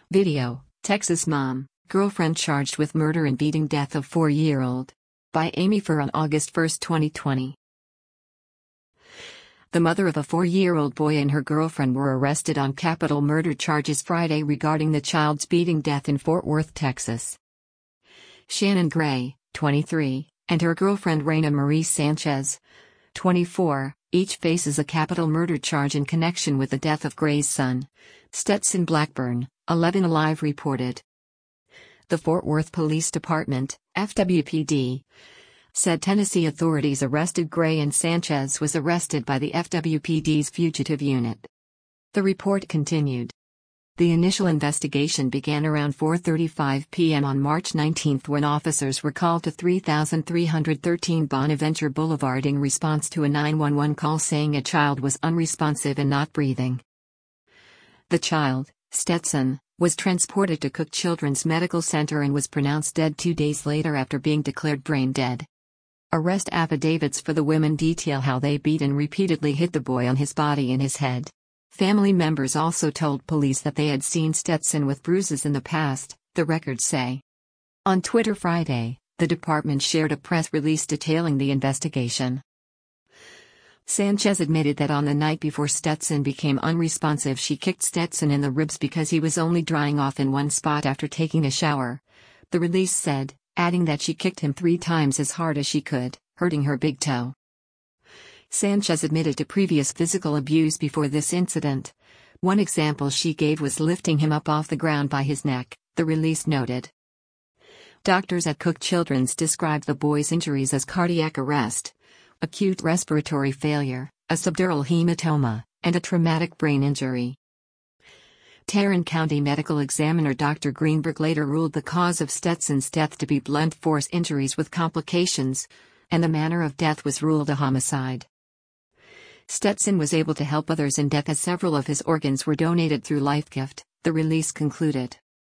Video, Texas mom, girlfriend charged with murder and beating death of 4-year-old. By Amy Furr on August 1, 2020. The mother of a 4-year-old boy and her girlfriend were arrested on capital murder charges Friday regarding the child's beating death in Fort Worth, Texas. Shannon Gray, 23, and her girlfriend Raina Marie Sanchez, 24, each faces a capital murder charge in connection with the death of Gray's son, Stetson Blackburn, 11 Alive reported. The Fort Worth Police Department, FWPD, said Tennessee authorities arrested Gray and Sanchez was arrested by the FWPD's fugitive unit. The report continued. The initial investigation began around 4:35 p.m. on March 19 when officers were called to 3313 Bonaventure Boulevard in response to a 911 call saying a child was unresponsive and not breathing. The child, Stetson, was transported to Cook Children's Medical Center and was pronounced dead 2 days later after being declared brain dead. Arrest affidavits for the women detail how they beat and repeatedly hit the boy on his body and his head. Family members also told police that they had seen Stetson with bruises in the past, the records say. On Twitter Friday, the department shared a press release detailing the investigation. Sanchez admitted that on the night before Stetson became unresponsive she kicked Stetson in the ribs because he was only drying off in one spot after taking a shower. The release said, adding that she kicked him 3 times as hard as she could, hurting her big toe. Sanchez admitted to previous physical abuse before this incident. One example she gave was lifting him up off the ground by his neck, the release noted. Doctors at Cook Children's described the boy's injuries as cardiac arrest, acute respiratory failure, a subdural hematoma, and a traumatic brain injury. Tarrant County Medical Examiner Dr. Greenberg later ruled the cause of Stetson's death to be blunt force injuries with complications, and the manner of death was ruled a homicide. Stetson was able to help others in death as several of his organs were donated through LifeGift, the release concluded.